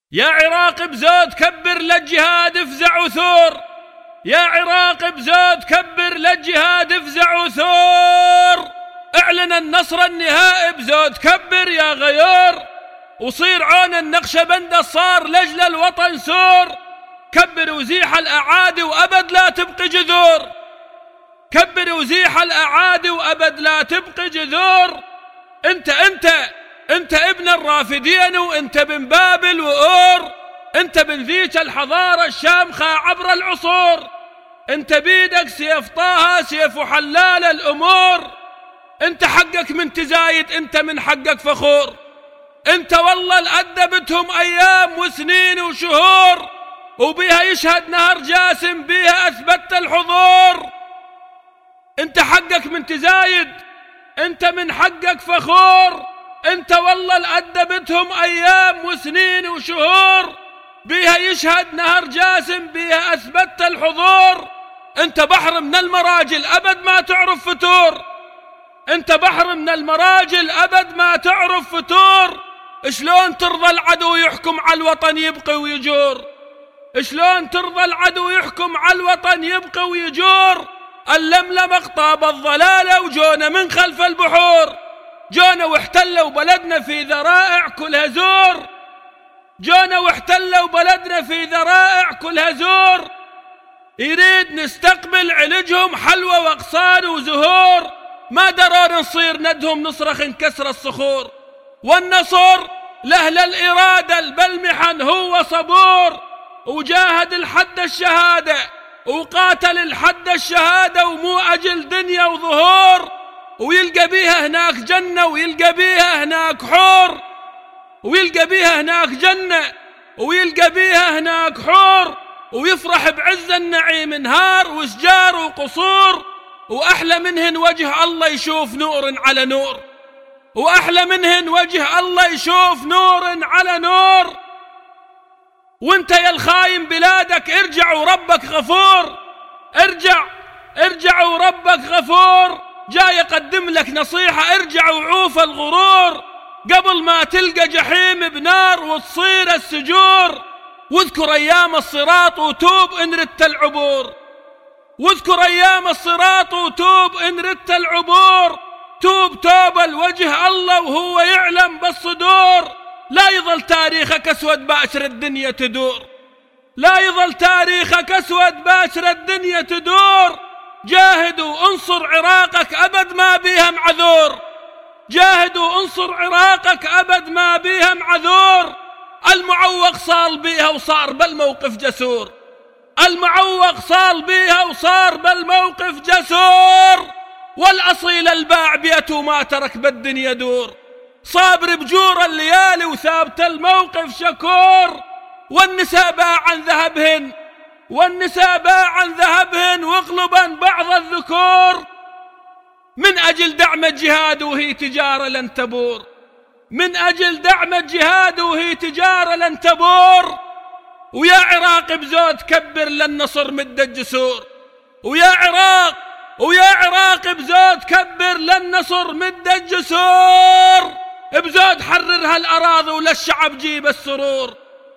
يا عراق بزود كبر للجهاد افزع وثور، يا عراق بزود كبر للجهاد افزع وثور، اعلن النصر النهائي بزود كبر يا غيور، وصير عون النقشبند الصار لجل الوطن سور، كبر وزيح الأعادي وأبد لا تبقي جذور، كبر وزيح الأعادي وأبد لا تبقي جذور. انت ابن الرافدين وانت بن بابل وأور، انت بن ذيك الحضارة الشامخة عبر العصور، انت بيدك سيف طه سيف حلال الأمور، انت حقك من تزايد انت من حقك فخور، انت والله الأدبتهم أيام وسنين وشهور، وبيها يشهد نهر جاسم بيها أثبت الحضور، انت حقك من تزايد انت من حقك فخور، انت والله الأدبتهم أيام وسنين وشهور، بيها يشهد نهر جاسم بيها أثبت الحضور، انت بحر من المراجل أبد ما تعرف فتور، انت بحر من المراجل أبد ما تعرف فتور، شلون ترضى العدو يحكم على الوطن يبقي ويجور، شلون ترضى العدو يحكم على الوطن يبقي ويجور، اللملم اقطاب الضلالة وجونا من خلف البحور، جونا واحتلوا بلدنا في ذرائع كلها زور، جونا واحتلوا بلدنا في ذرائع كلها زور، يريد نستقبل علجهم حلوى واغصان وزهور، ما درار نصير ندهم نصرخ انكسر الصخور، والنصر لأهل الإرادة بالمحن هو صبور، وجاهد الحد الشهادة وقاتل الحد الشهادة ومو أجل دنيا وظهور، ويلقى بيها هناك جنة ويلقى بيها هناك حور، ويلقى بيها هناك جنة ويلقى بيها هناك حور، ويفرح بعز النعيم نهار وشجار وقصور، وأحلى منهن وجه الله يشوف نور على نور، وأحلى منهن وجه الله يشوف نور على نور. وانت يا الخاين بلادك ارجع وربك غفور، ارجع وربك غفور، جاي اقدم لك نصيحة ارجع وعوف الغرور، قبل ما تلقى جحيم بنار وتصير السجور، واذكر ايام الصراط وتوب ان ردت العبور، واذكر ايام الصراط وتوب ان ردت العبور، توب توبة لوجه الله وهو يعلم بالصدور، لا يظل تاريخك أسود باشر الدنيا تدور، لا يظل تاريخك أسود باشر الدنيا تدور، جاهد وانصر عراقك أبد ما بيها معذور، جاهد وانصر عراقك أبد ما بيها معذور، المعوق صال بيها وصار بالموقف جسور، المعوق صال بيها وصار بالموقف جسور، والأصيل الباع بيته ما ترك بالدنيا دور، صابر بجور الليالي وثابت الموقف شكور، والنساء باع عن ذهبهن والنساء باع عن ذهبهن واغلبا بعض الذكور، من أجل دعم الجهاد وهي تجارة لن تبور، من أجل دعم الجهاد وهي تجارة لن تبور، ويا عراق بزود كبر للنصر مد الجسور، ويا عراق بزود كبر للنصر مد الجسور، بزود حرر هالأراضي وللشعب جيب السرور،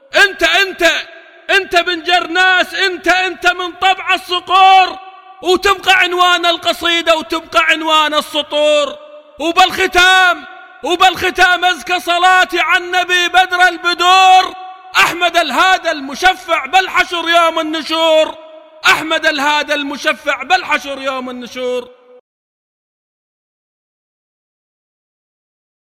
انت بن جرناس، انت من طبع الصقور، وتبقى عنوان القصيدة وتبقى عنوان السطور، وبالختام أزكى صلاتي عن نبي بدر البدور، أحمد الهادى المشفع بالحشر يوم النشور، أحمد الهادى المشفع بالحشر يوم النشور.